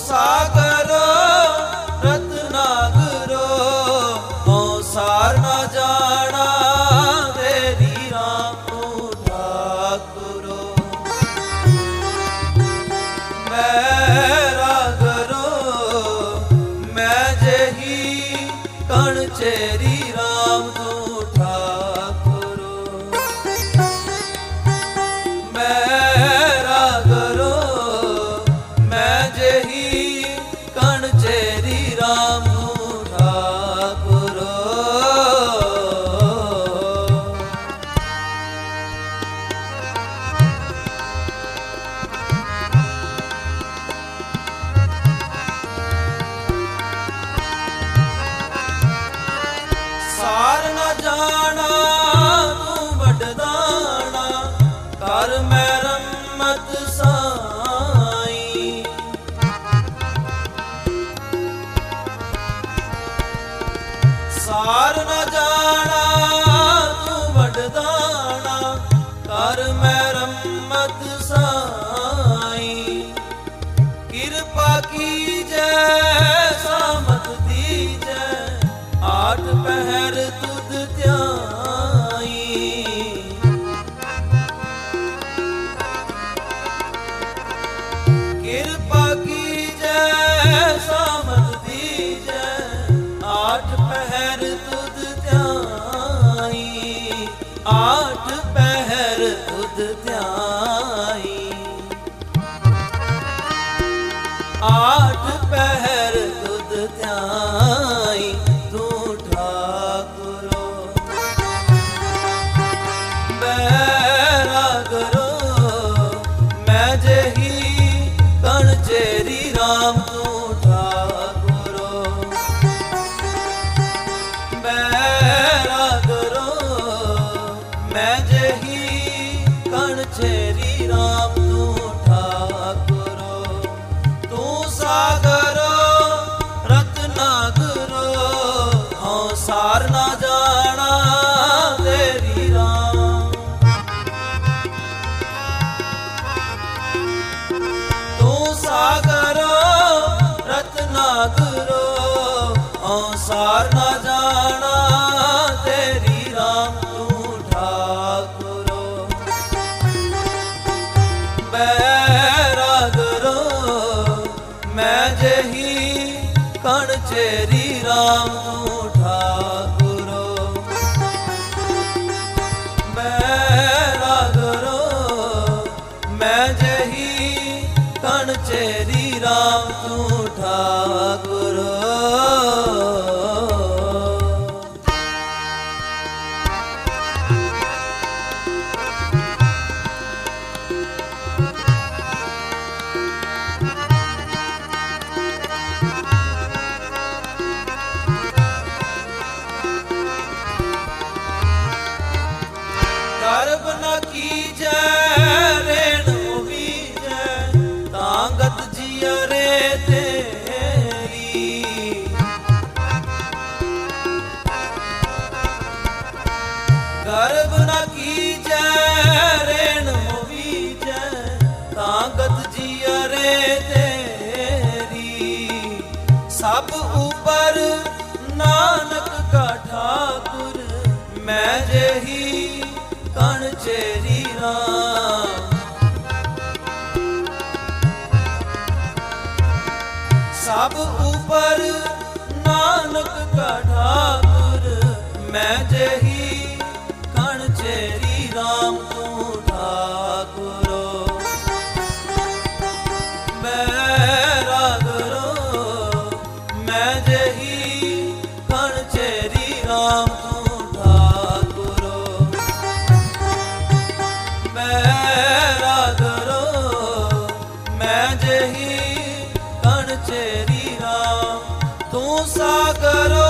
सागरो रत्नागरो संसार न जाना तेरी राम तू ठाकुरो। मेरा गरो मैं जही कण चेरी राम तू ठाकुरो। मेरा गरो मैं जही कण चेरी राम तू ठाकुरो। सार न जाना तू बड़दाना कर मैं रम्मत साई। सार न जाना तू बड़दाना कर मैं रम्मत साई। कृपा की जय सामत दीजै आठ पहर तुध त्याई। कृपा की जय सामत दीजै आठ पहर तुध त्याई। आठ पहर तुध त्याई। आठ पहर तुध त्याई तू ठाकुरो। मेरा गरो मैं जही कण चेरी राम तू ठाकुरो। मेरा गरो मैं जही कण चेरी राम तू ठाकुरो। तू सागरो रत्नागरो संसार न जाना तेरी राम। तू सागरो रत्नागरो संसार न जाना तेरी राम तू ठाकुरो। मेरा गरो मैं जही कण चेरी राम तू ठाकुरो। मेरा गरो मैं जही कण चेरी राम तू ठाकुरो। गर्भ न कीजै रेण बीजै तांगत जियरे तेरी। गर्भ न कीजै रेण बीजै तांगत जियरे तेरी। सब ऊपर नानक का ठाकुर मैं जही कण चेरी राम। सब ऊपर नानक का ठाकुर मैं जही कण चेरी राम तू ठाकुरो। मेरा गरो मैं जही कण चेरी राम तू ठाकुरो। मेरा गरो मैं जही कण चेरी राम तू सागर